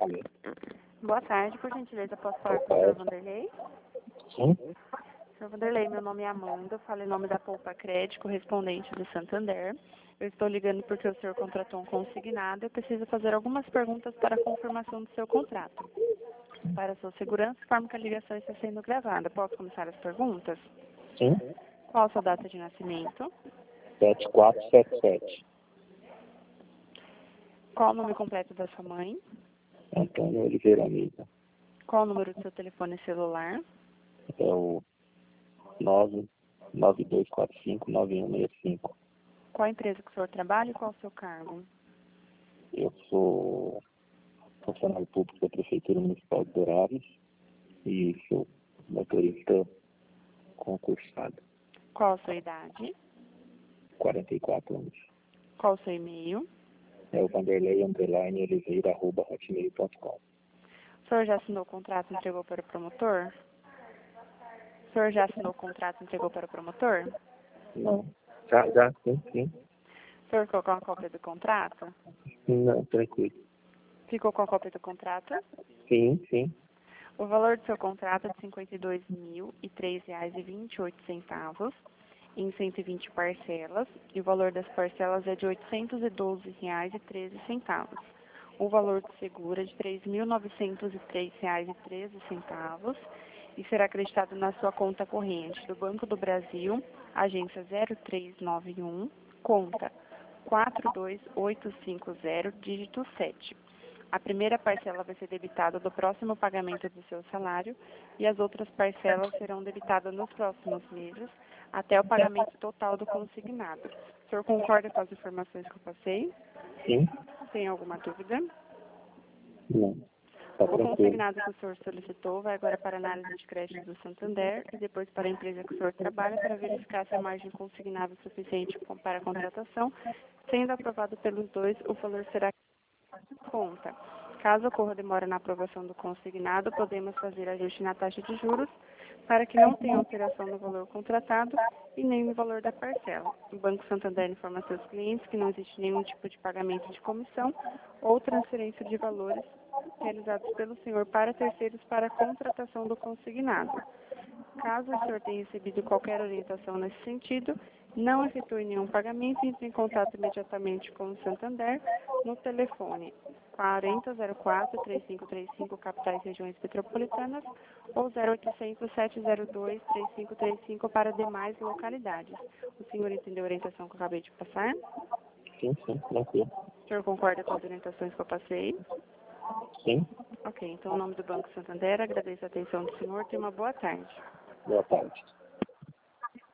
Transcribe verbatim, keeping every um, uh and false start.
falei. Boa tarde, por gentileza, posso falar Boa com o senhor tarde. Vanderlei? Sim? senhor Vanderlei, meu nome é Amanda, eu falo em nome da Poupa Crédito, correspondente do Santander. Eu estou ligando porque o senhor contratou um consignado e eu preciso fazer algumas perguntas para a confirmação do seu contrato. Para a sua segurança, informo que a ligação está sendo gravada. Posso começar as perguntas? Sim? Qual a sua data de nascimento? sete quatro sete sete. Qual o nome completo da sua mãe? Antônio Oliveira Almeida. Qual o número do seu telefone celular? É o nove nove dois quatro cinco nove um seis cinco. Qual a empresa que o senhor trabalha e qual o seu cargo? Eu sou funcionário público da Prefeitura Municipal de Dourados e sou motorista concursado. Qual a sua idade? quarenta e quatro anos. Qual o seu e-mail? É o Vanderlei Underline Oliveira arroba hotmail ponto com. O senhor já assinou o contrato e entregou para o promotor? O senhor já assinou o contrato e entregou para o promotor? Não. Já, já, sim, sim. O senhor ficou com a cópia do contrato? Não, tranquilo. Ficou com a cópia do contrato? Sim, sim. O valor do seu contrato é de cinquenta e dois mil e três reais e vinte e oito centavos em cento e vinte parcelas e o valor das parcelas é de oitocentos e doze reais e treze centavos. O valor do seguro é de três mil novecentos e três reais e treze centavos e será acreditado na sua conta corrente do Banco do Brasil, agência zero três nove um, conta quatro dois oito cinco zero, dígito sete. A primeira parcela vai ser debitada do próximo pagamento do seu salário e as outras parcelas serão debitadas nos próximos meses até o pagamento total do consignado. O senhor concorda com as informações que eu passei? Sim? Tem alguma dúvida? Não. Tá O tranquilo. consignado que o senhor solicitou vai agora para a análise de crédito do Santander e depois para a empresa que o senhor trabalha para verificar se a margem consignada é suficiente para a contratação. Sendo aprovado pelos dois, o valor será conta. Caso ocorra demora na aprovação do consignado, podemos fazer ajuste na taxa de juros para que não tenha alteração no valor contratado e nem no valor da parcela. O Banco Santander informa seus clientes que não existe nenhum tipo de pagamento de comissão ou transferência de valores realizados pelo senhor para terceiros para a contratação do consignado. Caso o senhor tenha recebido qualquer orientação nesse sentido, não efetue nenhum pagamento e entre em contato imediatamente com o Santander no telefone quarenta zero quatro, três cinco três cinco, capitais e regiões metropolitanas, ou zero oitocentos, sete zero dois, três cinco três cinco para demais localidades. O senhor entendeu a orientação que eu acabei de passar? Sim, sim, tranquilo. O senhor concorda com as orientações que eu passei? Sim? Ok, então, em nome do Banco Santander, agradeço a atenção do senhor. Tenha uma boa tarde. Boa tarde.